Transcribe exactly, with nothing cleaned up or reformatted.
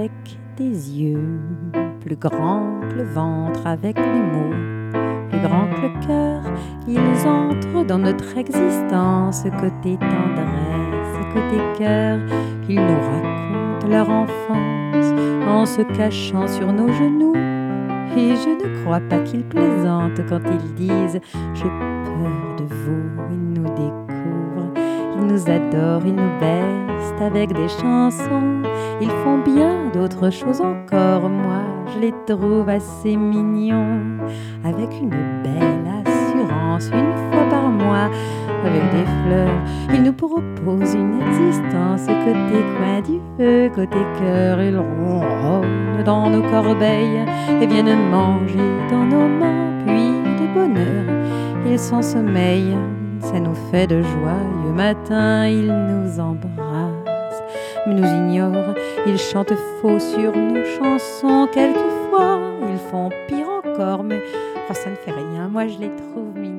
avec des yeux plus grands que le ventre avec les mots, plus grands que le cœur. Ils entrent dans notre existence, côté tendresse, côté cœur. Ils nous racontent leur enfance en se cachant sur nos genoux. Et je ne crois pas qu'ils plaisantent quand ils disent « J'ai peur de vous ». Ils nous découvrent, ils nous adorent, ils nous baissent avec des chansons. Ils font bien d'autres choses encore, moi je les trouve assez mignons. Avec une belle assurance, une fois par mois, avec des fleurs, ils nous proposent une existence. Côté coin du feu, côté cœur, ils ronronnent dans nos corbeilles et viennent manger dans nos mains. Puis de bonheur, ils s'ensommeillent, ça nous fait de joyeux matins. Ils nous embrassent, mais nous ignorent. Ils chantent faux sur nos chansons. Quelquefois, ils font pire encore, mais oh, ça ne fait rien, moi je les trouve mignons.